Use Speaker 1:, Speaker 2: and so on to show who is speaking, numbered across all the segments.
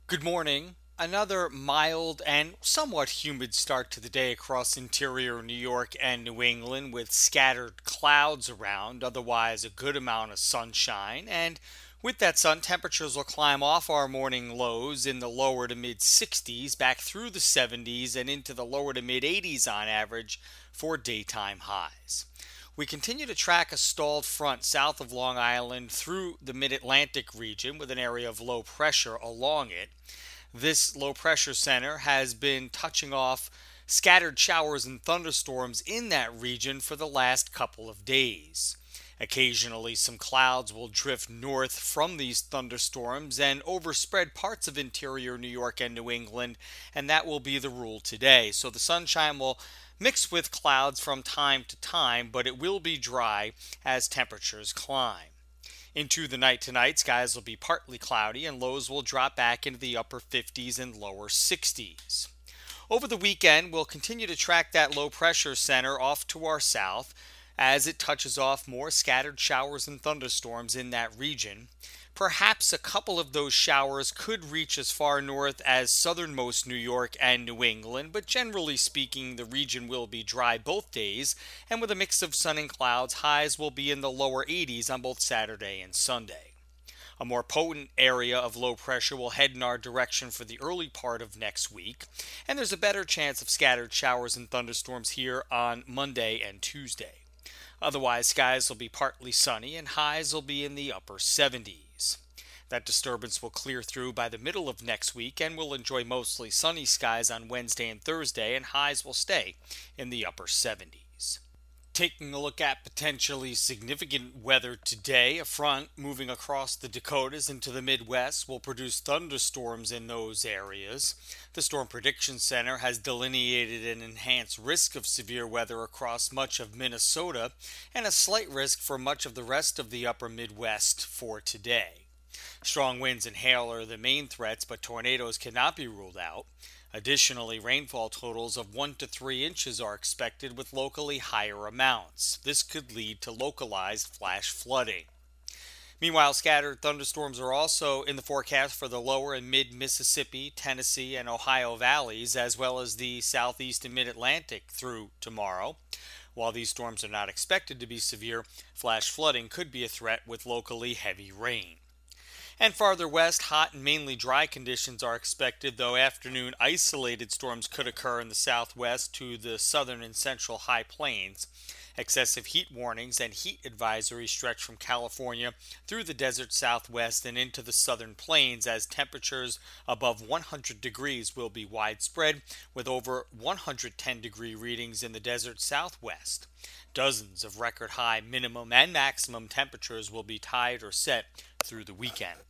Speaker 1: Good morning. Another mild and somewhat humid start to the day across interior New York and New England with scattered clouds around, otherwise, a good amount of sunshine. And with that sun, temperatures will climb off our morning lows in the lower to mid 60s, back through the 70s, and into the lower to mid 80s on average for daytime highs. We continue to track a stalled front south of Long Island through the mid Atlantic region with an area of low pressure along it. This low pressure center has been touching off scattered showers and thunderstorms in that region for the last couple of days. Occasionally, some clouds will drift north from these thunderstorms and overspread parts of interior New York and New England, and that will be the rule today. So the sunshine will mix with clouds from time to time, but it will be dry as temperatures climb. Into the night tonight, skies will be partly cloudy and lows will drop back into the upper 50s and lower 60s. Over the weekend, we'll continue to track that low pressure center off to our south as it touches off more scattered showers and thunderstorms in that region. Perhaps a couple of those showers could reach as far north as southernmost New York and New England, but generally speaking, the region will be dry both days, and with a mix of sun and clouds, highs will be in the lower 80s on both Saturday and Sunday. A more potent area of low pressure will head in our direction for the early part of next week, and there's a better chance of scattered showers and thunderstorms here on Monday and Tuesday. Otherwise, skies will be partly sunny and highs will be in the upper 70s. That disturbance will clear through by the middle of next week and we'll enjoy mostly sunny skies on Wednesday and Thursday, and highs will stay in the upper 70s. Taking a look at potentially significant weather today, a front moving across the Dakotas into the Midwest will produce thunderstorms in those areas. The Storm Prediction Center has delineated an enhanced risk of severe weather across much of Minnesota and a slight risk for much of the rest of the upper Midwest for today. Strong winds and hail are the main threats, but tornadoes cannot be ruled out. Additionally, rainfall totals of 1 to 3 inches are expected with locally higher amounts. This could lead to localized flash flooding. Meanwhile, scattered thunderstorms are also in the forecast for the lower and mid Mississippi, Tennessee, and Ohio valleys, as well as the southeast and mid Atlantic through tomorrow. While these storms are not expected to be severe, flash flooding could be a threat with locally heavy rain. And farther west, hot and mainly dry conditions are expected, though afternoon isolated storms could occur in the southwest to the southern and central high plains. Excessive heat warnings and heat advisories stretch from California through the desert southwest and into the southern plains as temperatures above 100 degrees will be widespread, with over 110-degree readings in the desert southwest. Dozens of record high minimum and maximum temperatures will be tied or set through the weekend.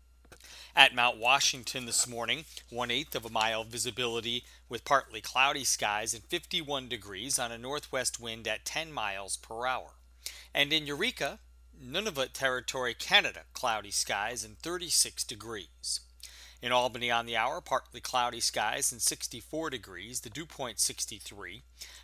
Speaker 1: At Mount Washington this morning, 1/8 of a mile visibility with partly cloudy skies and 51 degrees on a northwest wind at 10 miles per hour. And in Eureka, Nunavut Territory, Canada, cloudy skies and 36 degrees. In Albany on the hour, partly cloudy skies and 64 degrees, the dew point 63,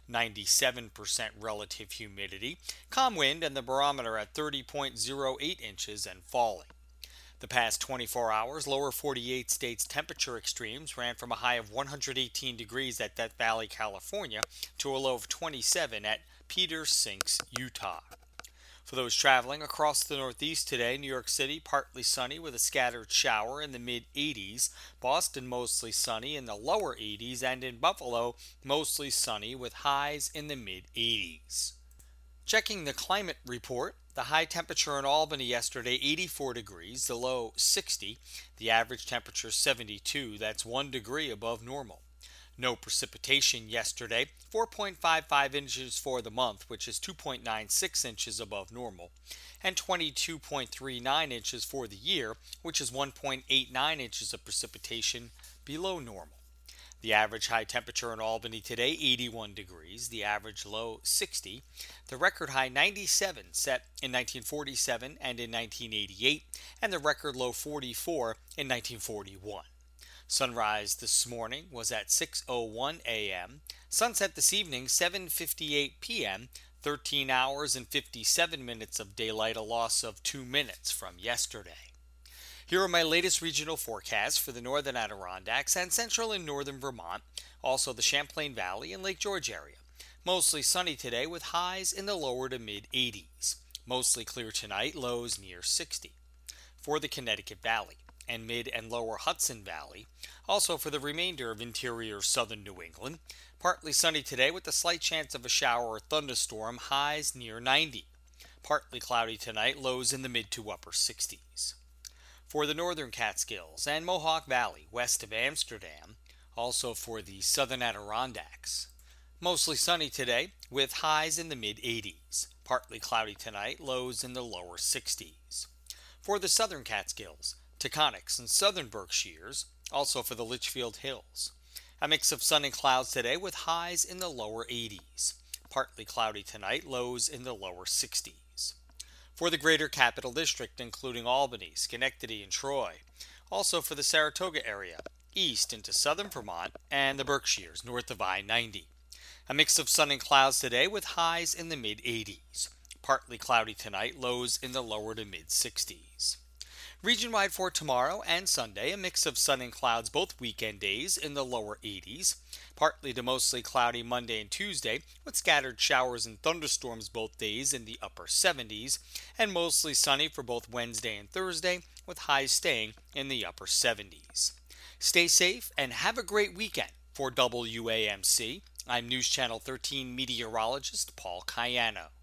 Speaker 1: 97% relative humidity, calm wind and the barometer at 30.08 inches and falling. The past 24 hours, lower 48 states temperature extremes ran from a high of 118 degrees at Death Valley, California, to a low of 27 at Peters Sinks, Utah. For those traveling across the Northeast today, New York City partly sunny with a scattered shower in the mid-80s, Boston mostly sunny in the lower 80s, and in Buffalo mostly sunny with highs in the mid-80s. Checking the climate report, the high temperature in Albany yesterday 84 degrees, the low 60, the average temperature 72, that's 1 degree above normal. No precipitation yesterday, 4.55 inches for the month, which is 2.96 inches above normal, and 22.39 inches for the year, which is 1.89 inches of precipitation below normal. The average high temperature in Albany today, 81 degrees, the average low 60, the record high 97 set in 1947 and in 1988, and the record low 44 in 1941. Sunrise this morning was at 6:01 a.m., sunset this evening 7:58 p.m., 13 hours and 57 minutes of daylight, a loss of 2 minutes from yesterday. Here are my latest regional forecasts for the northern Adirondacks and central and northern Vermont, also the Champlain Valley and Lake George area. Mostly sunny today with highs in the lower to mid 80s. Mostly clear tonight, lows near 60. For the Connecticut Valley and mid and lower Hudson Valley, also for the remainder of interior southern New England, partly sunny today with a slight chance of a shower or thunderstorm, highs near 90. Partly cloudy tonight, lows in the mid to upper 60s. For the northern Catskills and Mohawk Valley west of Amsterdam, also for the southern Adirondacks, mostly sunny today with highs in the mid 80s. Partly cloudy tonight, lows in the lower 60s. For the southern Catskills, Taconics and southern Berkshires, also for the Litchfield Hills, a mix of sun and clouds today with highs in the lower 80s. Partly cloudy tonight, lows in the lower 60s. For the greater Capital District, including Albany, Schenectady, and Troy, also for the Saratoga area, east into southern Vermont, and the Berkshires, north of I-90. A mix of sun and clouds today with highs in the mid-80s. Partly cloudy tonight, lows in the lower to mid-60s. Region-wide for tomorrow and Sunday, a mix of sun and clouds both weekend days in the lower 80s. Partly to mostly cloudy Monday and Tuesday, with scattered showers and thunderstorms both days in the upper 70s. And mostly sunny for both Wednesday and Thursday, with highs staying in the upper 70s. Stay safe and have a great weekend. For WAMC, I'm News Channel 13 meteorologist Paul Cayano.